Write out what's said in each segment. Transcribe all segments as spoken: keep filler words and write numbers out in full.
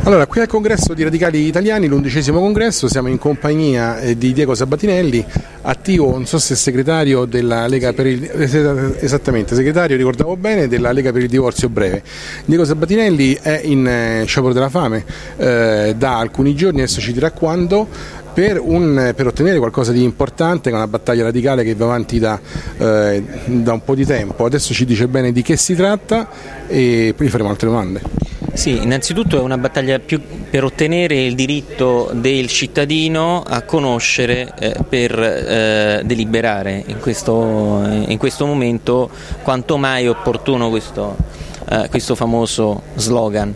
Allora, qui al congresso di Radicali Italiani, l'undicesimo congresso, siamo in compagnia eh, di Diego Sabatinelli, attivo, non so se è segretario della Lega per il esattamente, segretario, ricordavo bene, della Lega per il divorzio breve. Diego Sabatinelli è in eh, sciopero della fame eh, da alcuni giorni, adesso ci dirà quando, per, un, per ottenere qualcosa di importante, che è una battaglia radicale che va avanti da, eh, da un po' di tempo. Adesso ci dice bene di che si tratta e poi gli faremo altre domande. Sì, innanzitutto è una battaglia più per ottenere il diritto del cittadino a conoscere eh, per eh, deliberare in questo, in questo momento quanto mai opportuno questo, eh, questo famoso slogan.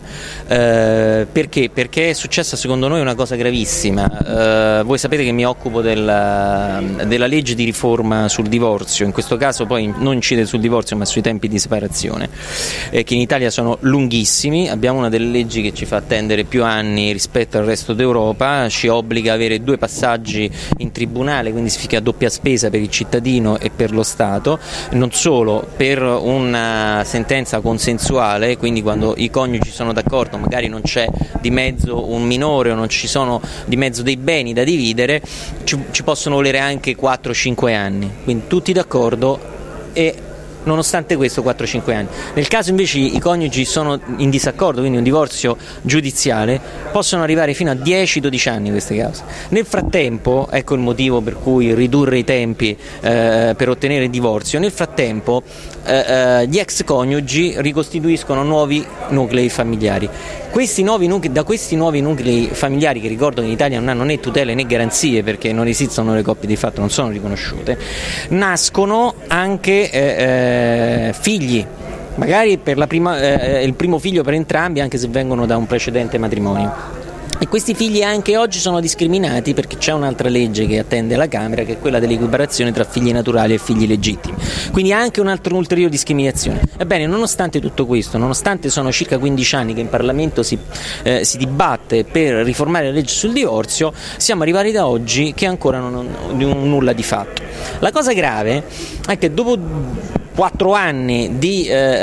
Eh, perché? Perché è successa secondo noi una cosa gravissima. Eh, voi sapete che mi occupo della, della legge di riforma sul divorzio, in questo caso poi non incide sul divorzio ma sui tempi di separazione, eh, che in Italia sono lunghissimi. Abbiamo una delle leggi che ci fa attendere più anni rispetto al resto d'Europa, ci obbliga a avere due passaggi in tribunale, quindi significa doppia spesa per il cittadino e per lo Stato, non solo per una sentenza consensuale, quindi quando i coniugi sono d'accordo, magari non c'è di mezzo un minore o non ci sono di mezzo dei beni da dividere, ci, ci possono volere anche quattro cinque anni, quindi tutti d'accordo e nonostante questo quattro cinque anni. Nel caso invece i coniugi sono in disaccordo, quindi un divorzio giudiziale, possono arrivare fino a dieci dodici anni queste cause. Nel frattempo, ecco il motivo per cui ridurre i tempi eh, per ottenere il divorzio, nel frattempo eh, eh, gli ex coniugi ricostituiscono nuovi nuclei familiari. Questi nuovi nuclei, da questi nuovi nuclei familiari, che ricordo che in Italia non hanno né tutele né garanzie perché non esistono le coppie di fatto, non sono riconosciute, nascono anche eh, eh, figli, magari per la prima, eh, il primo figlio per entrambi, anche se vengono da un precedente matrimonio. E questi figli anche oggi sono discriminati perché c'è un'altra legge che attende la Camera, che è quella dell'equiparazione tra figli naturali e figli legittimi, quindi anche un'altra ulteriore discriminazione. Ebbene, nonostante tutto questo, nonostante sono circa quindici anni che in Parlamento si, eh, si dibatte per riformare la legge sul divorzio, siamo arrivati da oggi che ancora non, non nulla di fatto. La cosa grave è che dopo quattro anni di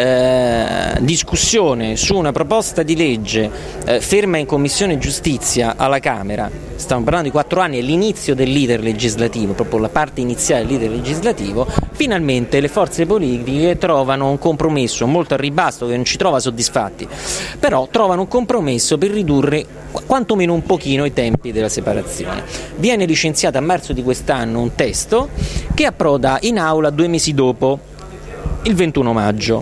eh, discussione su una proposta di legge eh, ferma in Commissione Giustizia alla Camera, stiamo parlando di quattro anni, è l'inizio dell'iter legislativo, proprio la parte iniziale dell'iter legislativo, finalmente le forze politiche trovano un compromesso molto a ribasso che non ci trova soddisfatti, però trovano un compromesso per ridurre quantomeno un pochino i tempi della separazione. Viene licenziato a marzo di quest'anno un testo che approda in aula due mesi dopo, il ventuno maggio.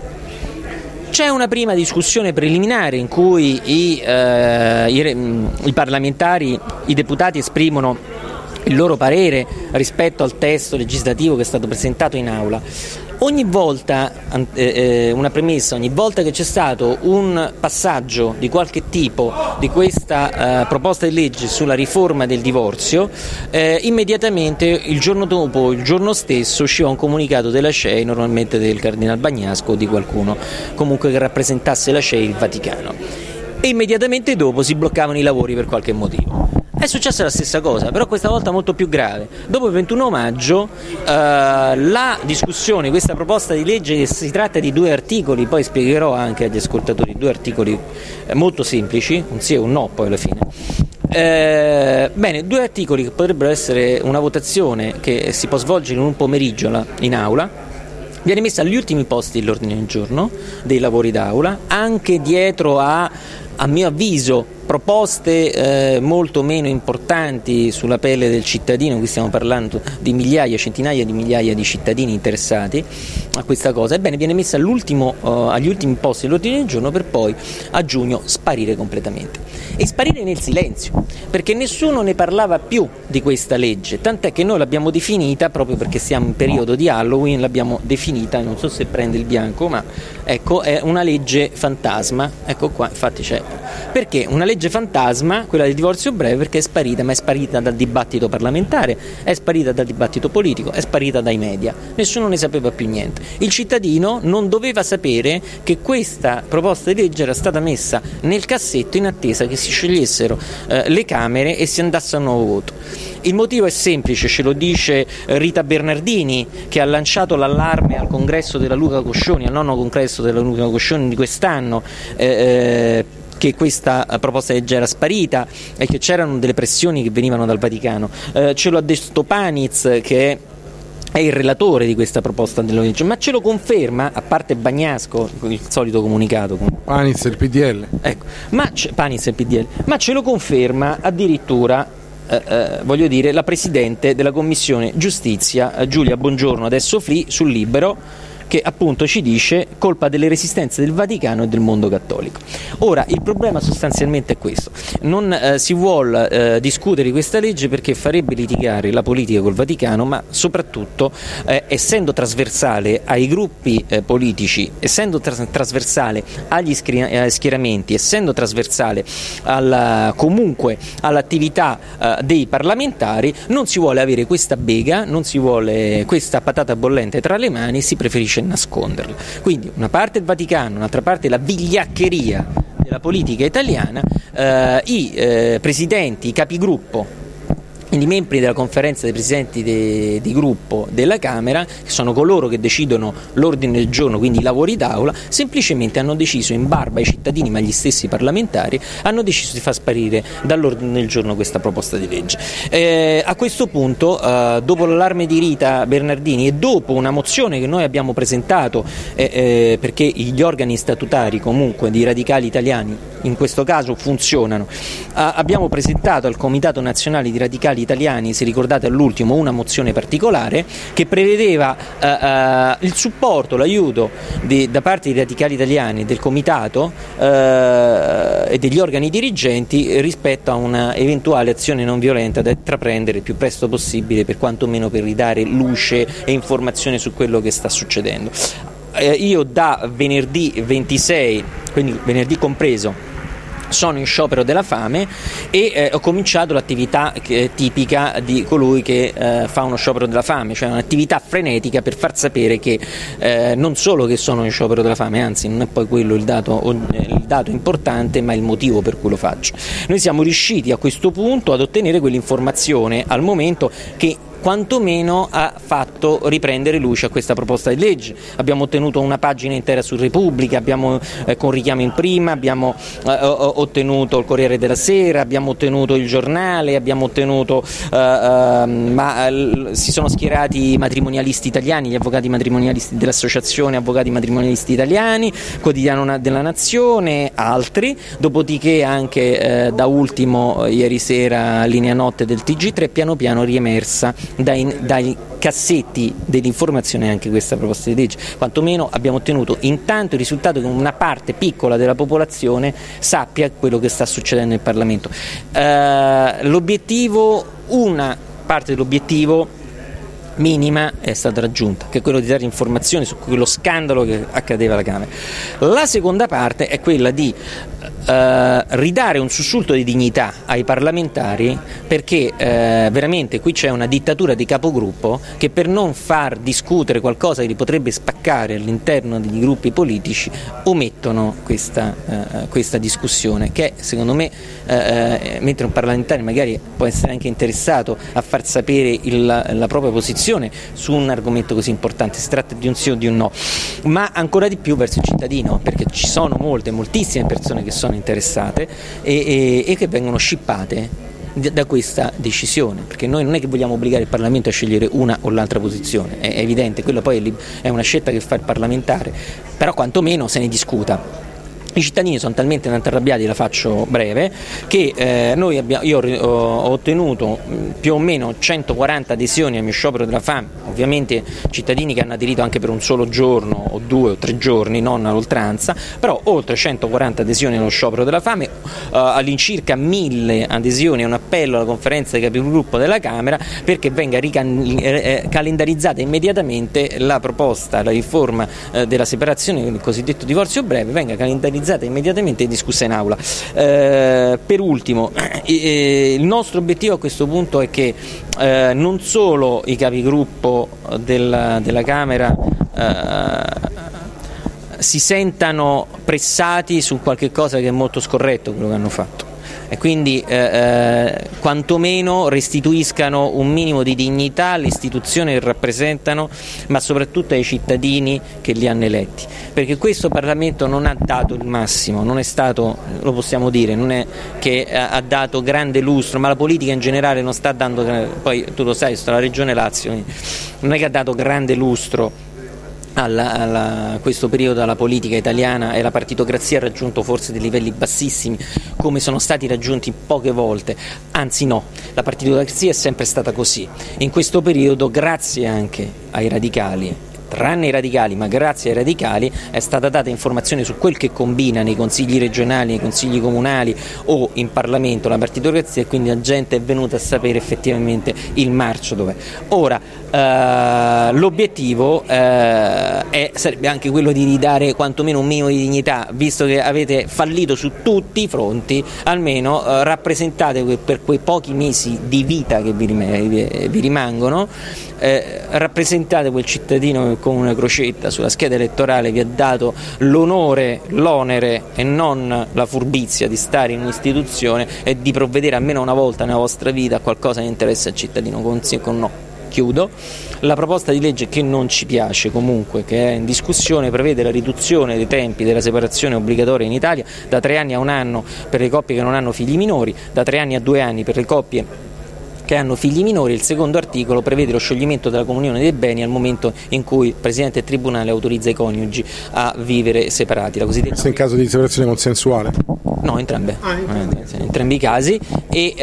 C'è una prima discussione preliminare in cui i, eh, i, i parlamentari, i deputati esprimono il loro parere rispetto al testo legislativo che è stato presentato in aula. Ogni volta, eh, una premessa, ogni volta che c'è stato un passaggio di qualche tipo di questa eh, proposta di legge sulla riforma del divorzio, eh, immediatamente il giorno dopo, il giorno stesso, usciva un comunicato della C E I, normalmente del Cardinal Bagnasco o di qualcuno comunque che rappresentasse la C E I, il Vaticano, e immediatamente dopo si bloccavano i lavori per qualche motivo. È successa la stessa cosa, però questa volta molto più grave. Dopo il ventuno maggio eh, la discussione, questa proposta di legge, che si tratta di due articoli, poi spiegherò anche agli ascoltatori, due articoli eh, molto semplici, un sì e un no poi alla fine. Eh, bene, due articoli che potrebbero essere una votazione che si può svolgere in un pomeriggio là, in aula, viene messa agli ultimi posti dell'ordine del giorno dei lavori d'aula, anche dietro a, a mio avviso, proposte eh, molto meno importanti sulla pelle del cittadino. Qui stiamo parlando di migliaia, centinaia di migliaia di cittadini interessati a questa cosa. Ebbene, viene messa all'ultimo, uh, agli ultimi posti dell'ordine del giorno per poi a giugno sparire completamente, e sparire nel silenzio, perché nessuno ne parlava più di questa legge, tant'è che noi l'abbiamo definita, proprio perché siamo in periodo di Halloween, l'abbiamo definita, non so se prende il bianco, ma ecco, è una legge fantasma. Ecco qua, infatti c'è, perché una legge legge fantasma, quella del divorzio breve, perché è sparita, ma è sparita dal dibattito parlamentare, è sparita dal dibattito politico, è sparita dai media, nessuno ne sapeva più niente. Il cittadino non doveva sapere che questa proposta di legge era stata messa nel cassetto in attesa che si scegliessero eh, le Camere e si andasse a un nuovo voto. Il motivo è semplice, ce lo dice Rita Bernardini, che ha lanciato l'allarme al congresso della Luca Coscioni, al nono congresso della Luca Coscioni di quest'anno, eh, che questa proposta di legge era sparita e che c'erano delle pressioni che venivano dal Vaticano. Eh, ce lo ha detto Paniz, che è è il relatore di questa proposta della legge, ma ce lo conferma, a parte Bagnasco, il solito comunicato. Paniz e il P D L. Ecco, ma Paniz e il P D L, ma ce lo conferma addirittura, eh, eh, voglio dire, la Presidente della Commissione Giustizia, eh, Giulia Bongiorno, adesso Fli, sul Libero, che appunto ci dice colpa delle resistenze del Vaticano e del mondo cattolico. Ora, il problema sostanzialmente è questo: non eh, si vuole eh, discutere di questa legge perché farebbe litigare la politica col Vaticano, ma soprattutto eh, essendo trasversale ai gruppi eh, politici, essendo tras- trasversale agli schier- schieramenti, essendo trasversale alla, comunque all'attività eh, dei parlamentari, non si vuole avere questa bega, non si vuole questa patata bollente tra le mani, si preferisce nasconderla. Quindi una parte il Vaticano, un'altra parte la vigliaccheria della politica italiana, eh, i eh, presidenti, i capigruppo, i membri della conferenza dei presidenti de, di gruppo della Camera, che sono coloro che decidono l'ordine del giorno, quindi i lavori d'aula, semplicemente hanno deciso, in barba ai cittadini ma agli stessi parlamentari, hanno deciso di far sparire dall'ordine del giorno questa proposta di legge. Eh, a questo punto, eh, dopo l'allarme di Rita Bernardini e dopo una mozione che noi abbiamo presentato, eh, eh, perché gli organi statutari comunque di radicali italiani in questo caso funzionano, eh, abbiamo presentato al Comitato Nazionale di Radicali Italiani, se ricordate all'ultimo, una mozione particolare che prevedeva uh, uh, il supporto, l'aiuto di, da parte dei radicali italiani, del comitato uh, e degli organi dirigenti rispetto a una eventuale azione non violenta da intraprendere il più presto possibile, per quantomeno per ridare luce e informazione su quello che sta succedendo. Uh, io da venerdì ventisei, quindi venerdì compreso, sono in sciopero della fame e eh, ho cominciato l'attività che è tipica di colui che eh, fa uno sciopero della fame, cioè un'attività frenetica per far sapere che eh, non solo che sono in sciopero della fame, anzi non è poi quello il dato, il dato importante, ma il motivo per cui lo faccio. Noi siamo riusciti a questo punto ad ottenere quell'informazione al momento che quantomeno ha fatto riprendere luce a questa proposta di legge. Abbiamo ottenuto una pagina intera su Repubblica, abbiamo eh, con richiamo in prima, abbiamo eh, ottenuto il Corriere della Sera, abbiamo ottenuto il Giornale, abbiamo ottenuto eh, eh, ma l- si sono schierati i matrimonialisti italiani, gli avvocati matrimonialisti dell'Associazione Avvocati Matrimonialisti Italiani, Quotidiano della Nazione, altri, dopodiché anche eh, da ultimo eh, ieri sera Linea Notte del T G tre, piano piano riemersa Dai, dai cassetti dell'informazione anche questa proposta di legge. Quantomeno abbiamo ottenuto intanto il risultato che una parte piccola della popolazione sappia quello che sta succedendo nel Parlamento. Uh, l'obiettivo, una parte dell'obiettivo minima è stata raggiunta, che è quello di dare informazioni su quello scandalo che accadeva alla Camera. La seconda parte è quella di Uh, ridare un sussulto di dignità ai parlamentari, perché uh, veramente qui c'è una dittatura di capogruppo che, per non far discutere qualcosa che li potrebbe spaccare all'interno degli gruppi politici, omettono questa, uh, questa discussione che secondo me, uh, mentre un parlamentare magari può essere anche interessato a far sapere il, la propria posizione su un argomento così importante, si tratta di un sì o di un no, ma ancora di più verso il cittadino, perché ci sono molte, moltissime persone che sono interessate e, e, e che vengono scippate da questa decisione, perché noi non è che vogliamo obbligare il Parlamento a scegliere una o l'altra posizione, è evidente, quella poi è una scelta che fa il parlamentare, però quantomeno se ne discuta. I cittadini sono talmente tanto arrabbiati, la faccio breve, che eh, noi abbiamo, io ho, ho ottenuto più o meno centoquaranta adesioni al mio sciopero della fame, ovviamente cittadini che hanno aderito anche per un solo giorno o due o tre giorni, non all'oltranza, però oltre centoquaranta adesioni allo sciopero della fame, eh, all'incirca mille adesioni e un appello alla conferenza dei capigruppo della Camera perché venga rican- eh, calendarizzata immediatamente la proposta, la riforma eh, della separazione, il cosiddetto divorzio breve, venga calendarizzata immediatamente e discussa in aula. Eh, per ultimo, eh, il nostro obiettivo a questo punto è che eh, non solo i capigruppo della, della Camera eh, si sentano pressati su qualche cosa che è molto scorretto quello che hanno fatto, e quindi eh, eh, quantomeno restituiscano un minimo di dignità alle istituzioni che rappresentano, ma soprattutto ai cittadini che li hanno eletti, perché questo Parlamento non ha dato il massimo, non è stato, lo possiamo dire, non è che ha dato grande lustro, ma la politica in generale non sta dando, poi tu lo sai, sto alla Regione Lazio, non è che ha dato grande lustro Alla, alla, questo periodo alla politica italiana, e la partitocrazia ha raggiunto forse dei livelli bassissimi come sono stati raggiunti poche volte, anzi no, la partitocrazia è sempre stata così. In questo periodo, grazie anche ai radicali, tranne i radicali, ma grazie ai radicali è stata data informazione su quel che combina nei consigli regionali, nei consigli comunali o in Parlamento la partitocrazia, e quindi la gente è venuta a sapere effettivamente il marcio dov'è. Ora, eh, l'obiettivo eh, è, sarebbe anche quello di ridare quantomeno un minimo di dignità, visto che avete fallito su tutti i fronti, almeno eh, rappresentate per quei pochi mesi di vita che vi, rim- vi rimangono, eh, rappresentate quel cittadino che con una crocetta sulla scheda elettorale vi ha dato l'onore, l'onere e non la furbizia di stare in un'istituzione e di provvedere almeno una volta nella vostra vita a qualcosa che interessa al cittadino, con sì e con no. Chiudo. La proposta di legge che non ci piace comunque, che è in discussione, prevede la riduzione dei tempi della separazione obbligatoria in Italia da tre anni a un anno per le coppie che non hanno figli minori, da tre anni a due anni per le coppie che hanno figli minori. Il secondo articolo prevede lo scioglimento della comunione dei beni al momento in cui il Presidente del Tribunale autorizza i coniugi a vivere separati. La cosiddetta... Se in caso di separazione consensuale? No, entrambe, ah, entrambe. Eh, entrambi i casi. E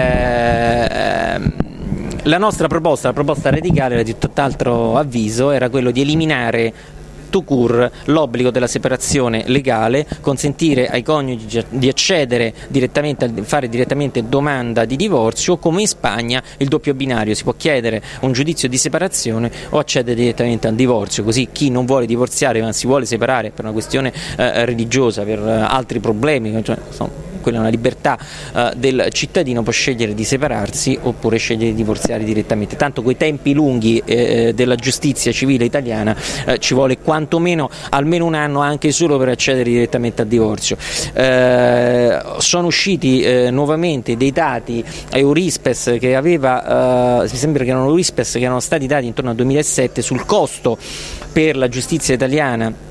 eh, la nostra proposta, la proposta radicale, era di tutt'altro avviso, era quello di eliminare tout court l'obbligo della separazione legale, consentire ai coniugi di accedere direttamente, fare direttamente domanda di divorzio, come in Spagna il doppio binario, si può chiedere un giudizio di separazione o accedere direttamente al divorzio, così chi non vuole divorziare ma si vuole separare per una questione eh, religiosa, per eh, altri problemi, cioè, insomma, quella è una libertà uh, del cittadino, può scegliere di separarsi oppure scegliere di divorziare direttamente. Tanto coi tempi lunghi eh, della giustizia civile italiana eh, ci vuole quantomeno almeno un anno anche solo per accedere direttamente al divorzio. Eh, sono usciti eh, nuovamente dei dati Eurispes che aveva, eh, mi sembra che erano Eurispes che erano stati dati intorno al duemilasette sul costo per la giustizia italiana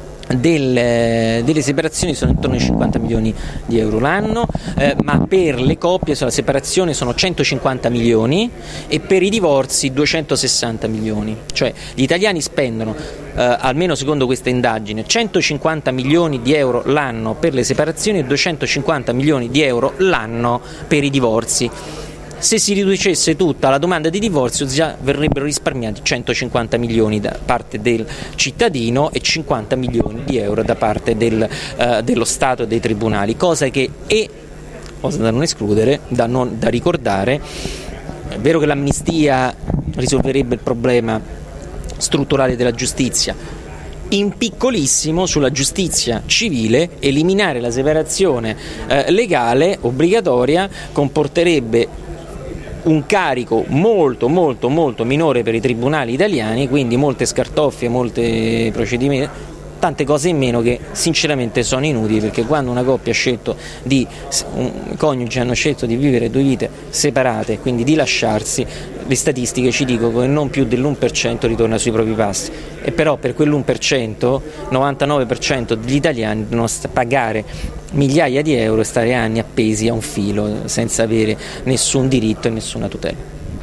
Delle, delle separazioni, sono intorno ai cinquanta milioni di euro l'anno, eh, ma per le coppie sulla separazione sono centocinquanta milioni e per i divorzi duecentosessanta milioni, cioè gli italiani spendono eh, almeno secondo questa indagine centocinquanta milioni di euro l'anno per le separazioni e duecentocinquanta milioni di euro l'anno per i divorzi. Se si riducesse tutta la domanda di divorzio già verrebbero risparmiati centocinquanta milioni da parte del cittadino e cinquanta milioni di euro da parte del, uh, dello Stato e dei tribunali, cosa che è cosa da non escludere, da, non, da ricordare. È vero che l'amnistia risolverebbe il problema strutturale della giustizia, in piccolissimo sulla giustizia civile eliminare la separazione eh, legale obbligatoria comporterebbe un carico molto molto molto minore per i tribunali italiani, quindi molte scartoffie, molti procedimenti, tante cose in meno che sinceramente sono inutili, perché quando una coppia ha scelto di un coniugi hanno scelto di vivere due vite separate, quindi di lasciarsi, le statistiche ci dicono che non più dell'uno per cento ritorna sui propri passi, e però per quell'uno per cento novantanove per cento degli italiani devono pagare migliaia di euro e stare anni appesi a un filo senza avere nessun diritto e nessuna tutela.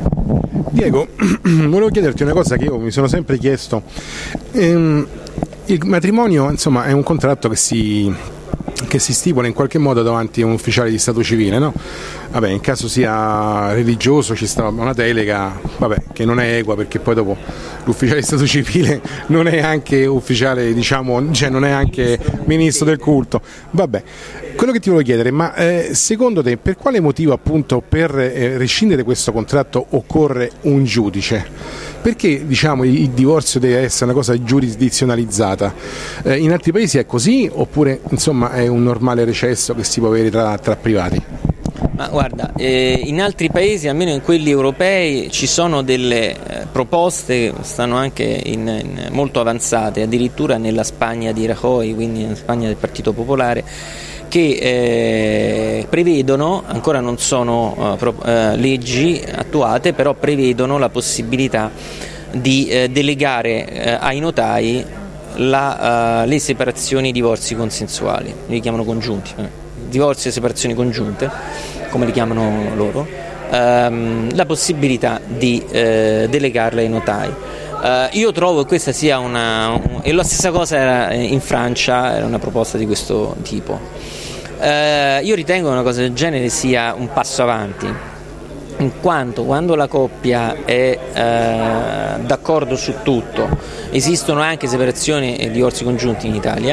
Diego, volevo chiederti una cosa che io mi sono sempre chiesto. Ehm, il matrimonio, insomma, è un contratto che si che si stipula in qualche modo davanti a un ufficiale di stato civile, no? Vabbè, in caso sia religioso ci sta una delega, vabbè, che non è equa, perché poi dopo l'ufficiale di stato civile non è anche ufficiale, diciamo, cioè non è anche ministro del culto. Vabbè, quello che ti volevo chiedere, ma eh, secondo te per quale motivo appunto per eh, rescindere questo contratto occorre un giudice? Perché diciamo il, il divorzio deve essere una cosa giurisdizionalizzata? Eh, in altri paesi è così oppure insomma è un normale recesso che si può avere tra, tra privati? Ma guarda, eh, in altri paesi, almeno in quelli europei, ci sono delle eh, proposte, stanno anche in, in molto avanzate, addirittura nella Spagna di Rajoy, quindi nella Spagna del Partito Popolare, che eh, prevedono, ancora non sono uh, pro, uh, leggi attuate, però prevedono la possibilità di eh, delegare eh, ai notai la, uh, le separazioni e i divorzi consensuali, li chiamano congiunti, eh. divorzi e separazioni congiunte, come li chiamano loro, ehm, la possibilità di eh, delegarle ai notai. Uh, io trovo che questa sia una, un, e la stessa cosa era in Francia, era una proposta di questo tipo. Uh, io ritengo che una cosa del genere sia un passo avanti, in quanto quando la coppia è uh, d'accordo su tutto, esistono anche separazioni e divorzi congiunti in Italia,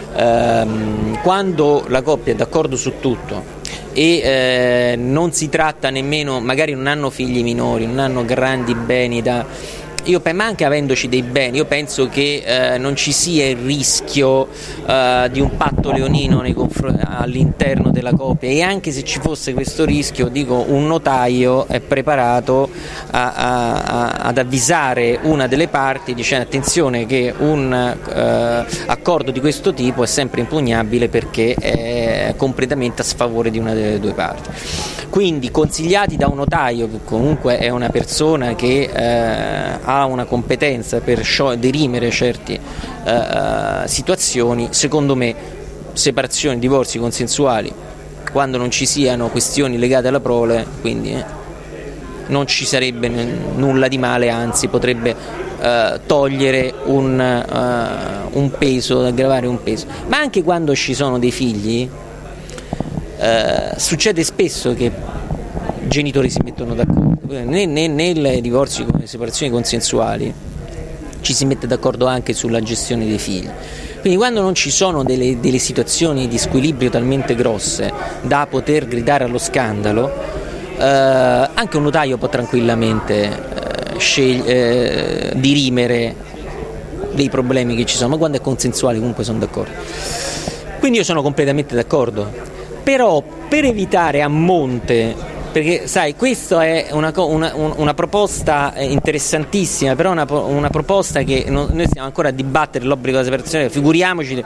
uh, quando la coppia è d'accordo su tutto e eh, non si tratta nemmeno, magari non hanno figli minori, non hanno grandi beni da... Io, ma anche avendoci dei beni, io penso che eh, non ci sia il rischio eh, di un patto leonino nei confr- all'interno della coppia, e anche se ci fosse questo rischio, dico, un notaio è preparato a, a, a, ad avvisare una delle parti dicendo attenzione che un eh, accordo di questo tipo è sempre impugnabile perché è completamente a sfavore di una delle due parti. Quindi consigliati da un notaio, che comunque è una persona che eh, ha una competenza per scio- dirimere certe eh, situazioni, secondo me separazioni, divorzi consensuali quando non ci siano questioni legate alla prole, quindi eh, non ci sarebbe n- nulla di male, anzi potrebbe eh, togliere un, uh, un peso, aggravare un peso. Ma anche quando ci sono dei figli Uh, succede spesso che i genitori si mettono d'accordo, nei, nei, nei divorzi e separazioni consensuali ci si mette d'accordo anche sulla gestione dei figli, quindi quando non ci sono delle, delle situazioni di squilibrio talmente grosse da poter gridare allo scandalo, uh, anche un notaio può tranquillamente uh, scegli- uh, dirimere dei problemi che ci sono, ma quando è consensuale comunque sono d'accordo. Quindi io sono completamente d'accordo. Però per evitare a monte, perché sai, questa è una, una, una proposta interessantissima, però una, una proposta che non, noi stiamo ancora a dibattere l'obbligo della separazione, figuriamoci.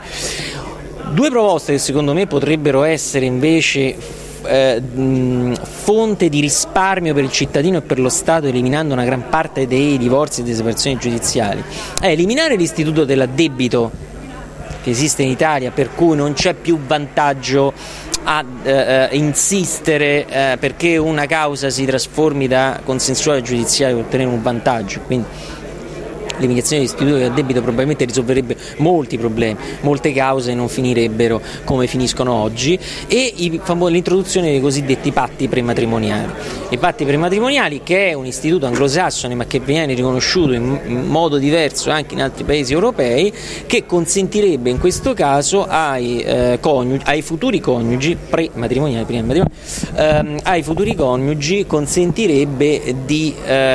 Due proposte che secondo me potrebbero essere invece eh, mh, fonte di risparmio per il cittadino e per lo Stato, eliminando una gran parte dei divorzi e delle separazioni giudiziali, è eliminare l'istituto dell'addebito che esiste in Italia, per cui non c'è più vantaggio a eh, insistere eh, perché una causa si trasformi da consensuale a giudiziario per ottenere un vantaggio. Quindi l'eliminazione dell'istituto del debito probabilmente risolverebbe molti problemi, molte cause non finirebbero come finiscono oggi, e i, l'introduzione dei cosiddetti patti prematrimoniali. I patti prematrimoniali, che è un istituto anglosassone ma che viene riconosciuto in, in modo diverso anche in altri paesi europei, che consentirebbe in questo caso ai, eh, coniugi, ai futuri coniugi prematrimoniali, prima matrimoniali, ehm, ai futuri coniugi consentirebbe di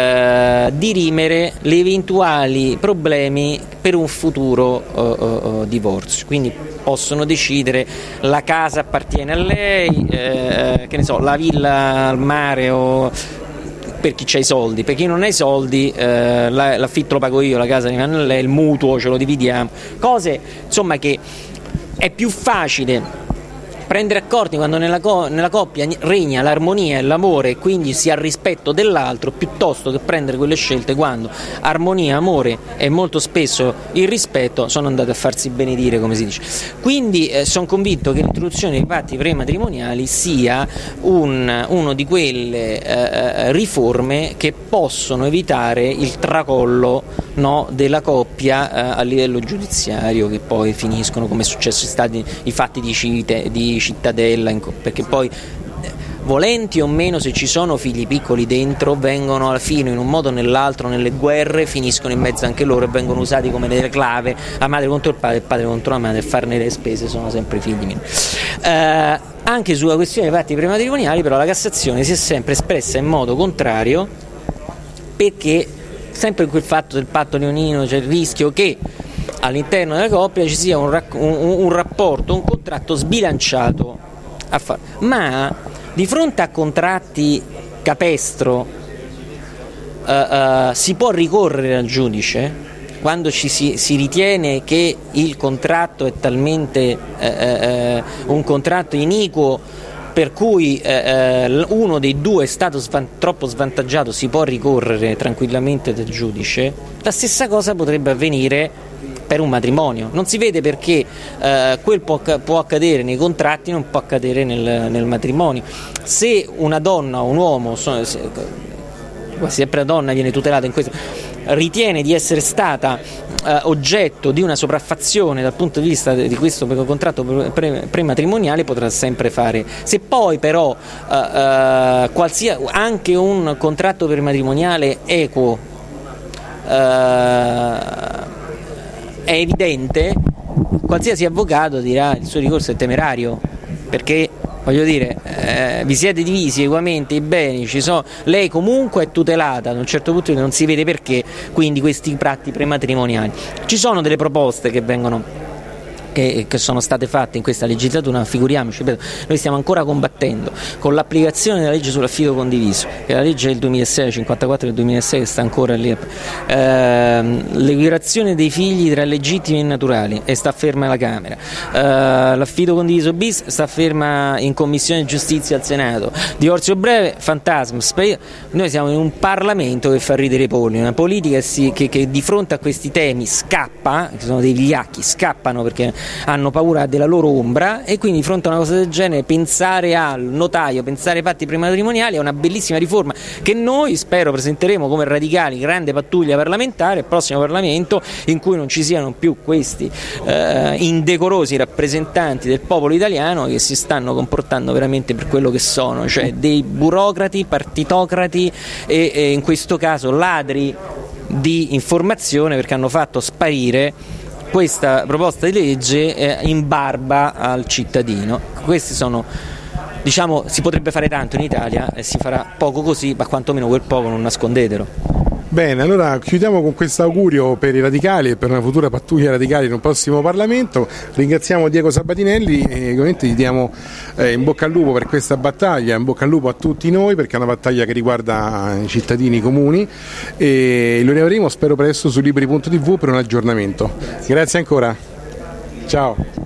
eh, dirimere le eventuali problemi per un futuro uh, uh, divorzio. Quindi possono decidere la casa appartiene a lei, eh, che ne so, la villa al mare o per chi c'ha i soldi, per chi non ha i soldi eh, l'affitto lo pago io, la casa rimane a lei, il mutuo ce lo dividiamo, cose insomma che è più facile prendere accordi quando nella, co- nella coppia regna l'armonia e l'amore e quindi si ha rispetto dell'altro, piuttosto che prendere quelle scelte quando armonia, amore e molto spesso il rispetto sono andate a farsi benedire, come si dice. Quindi eh, sono convinto che l'introduzione dei patti prematrimoniali sia un, uno di quelle eh, riforme che possono evitare il tracollo, no, della coppia eh, a livello giudiziario, che poi finiscono come è successo stati i fatti di, cite, di Cittadella, perché poi volenti o meno, se ci sono figli piccoli dentro, vengono alla fine in un modo o nell'altro nelle guerre, finiscono in mezzo anche loro e vengono usati come delle clave, la madre contro il padre, il padre contro la madre, e farne le spese sono sempre i figli minori. Eh, anche sulla questione dei patti prematrimoniali però la Cassazione si è sempre espressa in modo contrario, perché sempre in quel fatto del patto leonino c'è il rischio che all'interno della coppia ci sia un, rac- un, un rapporto, un contratto sbilanciato a fare. Ma di fronte a contratti capestro uh, uh, si può ricorrere al giudice, quando ci si, si ritiene che il contratto è talmente eh, eh, un contratto iniquo per cui eh, uno dei due è stato svan- troppo svantaggiato, si può ricorrere tranquillamente dal giudice, la stessa cosa potrebbe avvenire per un matrimonio. Non si vede perché eh, quel può, può accadere nei contratti, non può accadere nel, nel matrimonio. Se una donna o un uomo, sono, se, sempre la donna viene tutelata in questo, ritiene di essere stata eh, oggetto di una sopraffazione dal punto di vista di questo contratto pre- prematrimoniale, potrà sempre fare. Se poi però eh, eh, qualsiasi, anche un contratto prematrimoniale equo eh, è evidente, qualsiasi avvocato dirà il suo ricorso è temerario, perché voglio dire, eh, vi siete divisi equamente i beni, ci sono, lei comunque è tutelata, ad un certo punto non si vede perché, quindi questi patti prematrimoniali. Ci sono delle proposte che vengono Che, che sono state fatte in questa legislatura, figuriamoci, noi stiamo ancora combattendo con l'applicazione della legge sull'affido condiviso, che è la legge del duemilasei, cinquantaquattro del duemilasei, che sta ancora lì, eh, l'equiparazione dei figli tra legittimi e naturali, e sta ferma alla Camera, eh, l'affido condiviso bis sta ferma in Commissione Giustizia al Senato, divorzio breve, fantasma. Noi siamo in un Parlamento che fa ridere i polli, una politica che, che, che di fronte a questi temi scappa, che sono dei vigliacchi, scappano perché hanno paura della loro ombra, e quindi di fronte a una cosa del genere pensare al notaio, pensare ai patti prematrimoniali è una bellissima riforma che noi spero presenteremo come radicali, grande pattuglia parlamentare al prossimo Parlamento, in cui non ci siano più questi eh, indecorosi rappresentanti del popolo italiano che si stanno comportando veramente per quello che sono, cioè dei burocrati, partitocrati e, e in questo caso ladri di informazione, perché hanno fatto sparire questa proposta di legge eh, in barba al cittadino. Questi sono, diciamo, si potrebbe fare tanto in Italia e si farà poco così, ma quantomeno quel poco non nascondetelo. Bene, allora chiudiamo con questo augurio per i radicali e per una futura pattuglia radicali in un prossimo Parlamento. Ringraziamo Diego Sabatinelli e ovviamente gli diamo eh, in bocca al lupo per questa battaglia, in bocca al lupo a tutti noi, perché è una battaglia che riguarda i cittadini comuni, e lo riavremo spero presto su liberi punto tivù per un aggiornamento. Grazie ancora, ciao.